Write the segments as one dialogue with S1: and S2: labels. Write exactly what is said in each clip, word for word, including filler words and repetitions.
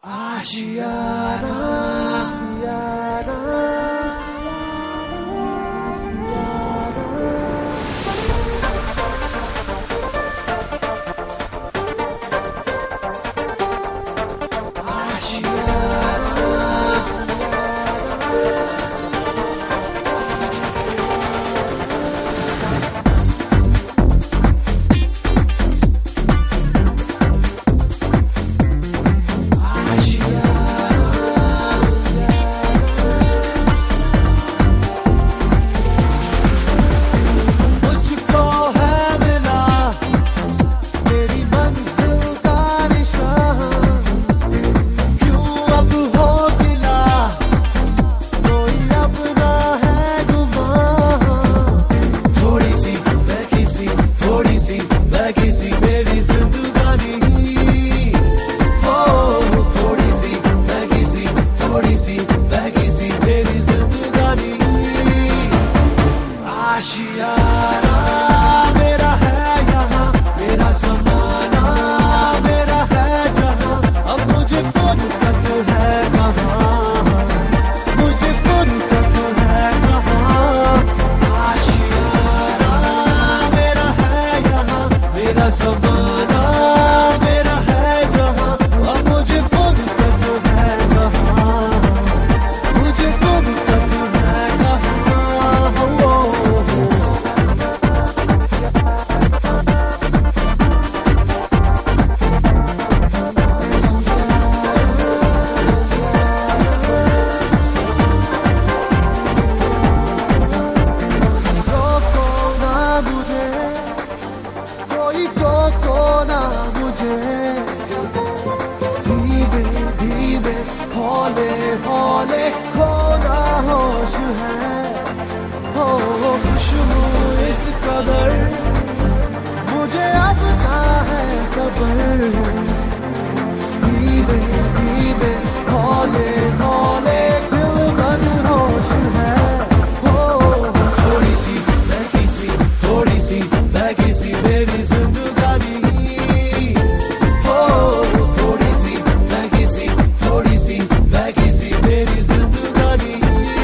S1: आशियाना आशियाना हौले खोना होश है हो खुशबू इस कदर मुझे अब ना है सबर धीमे धीमे हौले हौले दिल मन होश है हो थोड़ी सी महकी सी थोड़ी सी महकी सी मेरी जिंदगानी हो थोड़ी सी महकी सी थोड़ी सी महकी सी मेरी जिंदगानी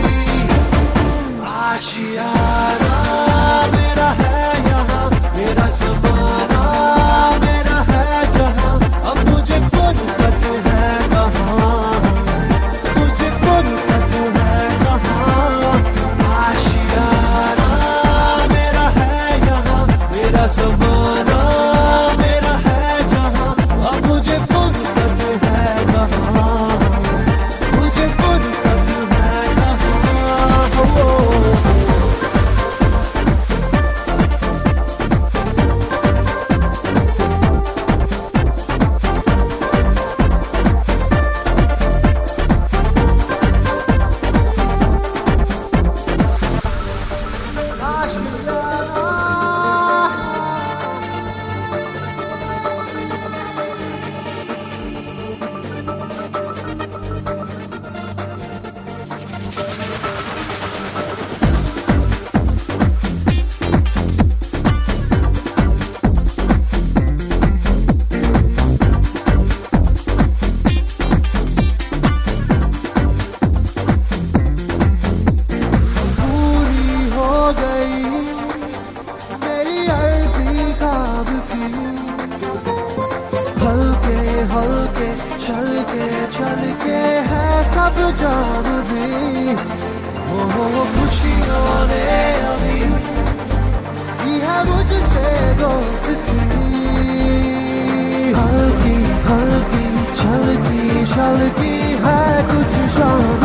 S1: आशियाना मेरा है यहाँ मेरा ज़माना मेरा है जहाँ अब मुझे फुर्सत है कहाँ मुझे फुर्सत है कहाँ आशियाना मेरा है यहाँ मेरा ज़माना मेरा है जहाँ अब मुझे फुर्सत है कहाँ मुझे फुर्सत है कहाँ हो हल्के चल के चल के है सब जान भी वो खुशियों ने अभी की है मुझसे दोस्ती हल्की हल्की चलती चलती है कुछ शाम